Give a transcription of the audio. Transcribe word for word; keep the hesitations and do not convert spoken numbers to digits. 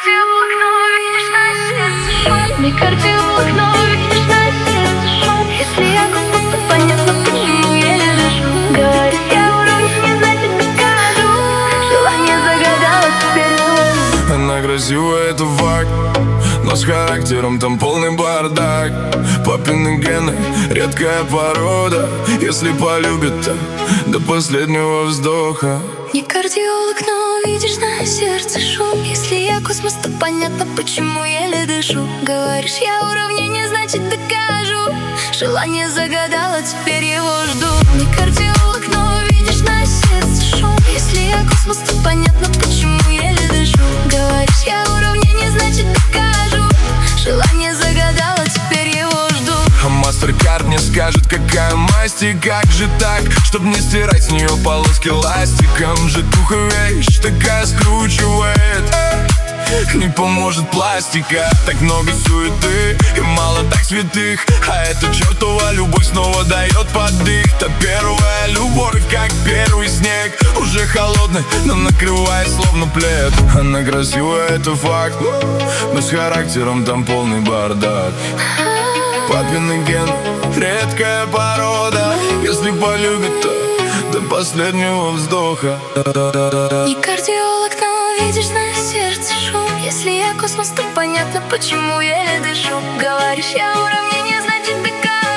кардиолог, но видишь на сердце шум. Не кардиолог, но видишь на сердце шум. Если я космос, то понятно, почему еле дышу. Говоришь, я уровень, не значит докажу. Желание загадало, теперь не. Она красивая, это факт, но с характером там полный бардак. Папины гены, редкая порода. Если полюбит, то до последнего вздоха. Не кардиолог, но видишь на сердце шум. Если я космос, то понятно, почему еле дышу. Говоришь, я уравнение, значит докажу. Желание загадало, теперь его жду. Не кардиолог, но видишь на сердце шум. Если я космос, то понятно, почему еле дышу. Говоришь, я уравнение, значит докажу. Желание загадало, теперь его жду. А мастер-карт мне скажет, какая масть и как же так, чтоб не стирать с нее полоски ластиком. Житуха вещь такая скручивает, не поможет пластика. Так много суеты и мало так святых, а эта чертова любовь снова дает поддых. Та первая любовь, как первый снег, уже холодный, но накрывает словно плед. Она красивая, это факт, но с характером там полный бардак. Папины гены, редкая порода. Если полюбит, то до последнего вздоха. Не кардиолог, но видишь на сердце шум. Если я космос, то понятно, почему еле дышу. Говоришь, я уравнение, значит докажу.